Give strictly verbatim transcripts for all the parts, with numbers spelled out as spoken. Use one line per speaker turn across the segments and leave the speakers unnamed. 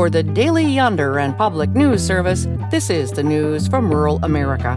For the Daily Yonder and Public News Service, this is the news from rural America.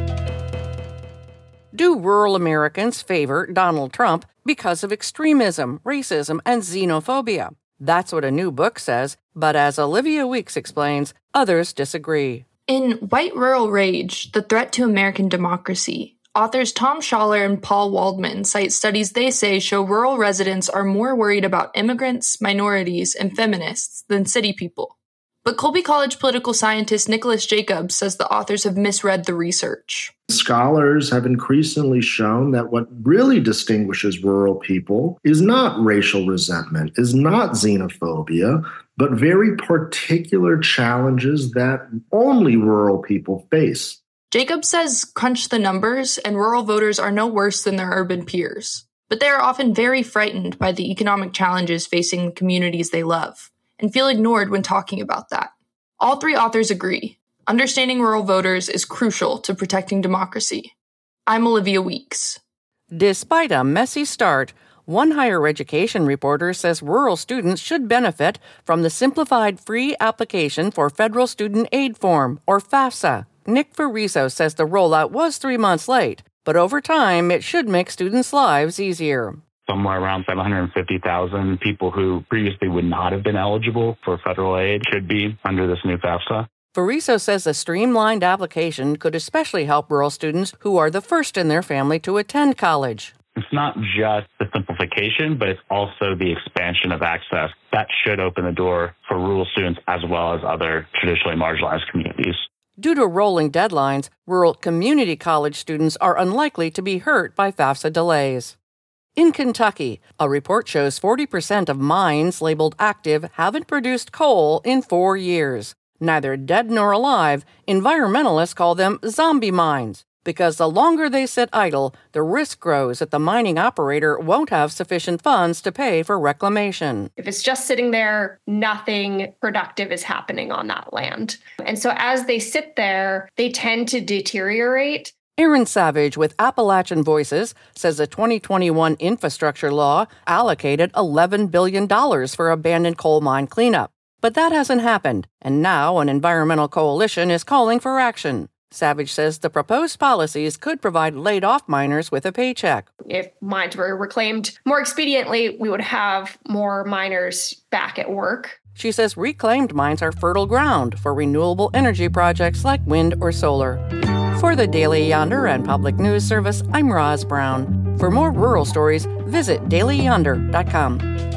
Do rural Americans favor Donald Trump because of extremism, racism, and xenophobia? That's what a new book says, but as Olivia Weeks explains, others disagree.
In White Rural Rage, The Threat to American Democracy, authors Tom Schaller and Paul Waldman cite studies they say show rural residents are more worried about immigrants, minorities, and feminists than city people. But Colby College political scientist Nicholas Jacobs says the authors have misread the research.
Scholars have increasingly shown that what really distinguishes rural people is not racial resentment, is not xenophobia, but very particular challenges that only rural people face.
Jacobs says crunch the numbers, and rural voters are no worse than their urban peers. But they are often very frightened by the economic challenges facing the communities they love, and feel ignored when talking about that. All three authors agree. Understanding rural voters is crucial to protecting democracy. I'm Olivia Weeks.
Despite a messy start, one higher education reporter says rural students should benefit from the Simplified Free Application for Federal Student Aid Form, or FAFSA. Nick Fariso says the rollout was three months late, but over time it should make students' lives easier.
Somewhere around seven hundred fifty thousand people who previously would not have been eligible for federal aid should be under this new FAFSA.
Fariso says a streamlined application could especially help rural students who are the first in their family to attend college.
It's not just the simplification, but it's also the expansion of access. That should open the door for rural students as well as other traditionally marginalized communities.
Due to rolling deadlines, rural community college students are unlikely to be hurt by FAFSA delays. In Kentucky, a report shows forty percent of mines labeled active haven't produced coal in four years. Neither dead nor alive, environmentalists call them zombie mines, because the longer they sit idle, the risk grows that the mining operator won't have sufficient funds to pay for reclamation.
If it's just sitting there, nothing productive is happening on that land. And so as they sit there, they tend to deteriorate.
Aaron Savage with Appalachian Voices says the twenty twenty-one infrastructure law allocated eleven billion dollars for abandoned coal mine cleanup. But that hasn't happened, and now an environmental coalition is calling for action. Savage says the proposed policies could provide laid-off miners with a paycheck.
If mines were reclaimed more expediently, we would have more miners back at work.
She says reclaimed mines are fertile ground for renewable energy projects like wind or solar. For the Daily Yonder and Public News Service, I'm Roz Brown. For more rural stories, visit daily yonder dot com.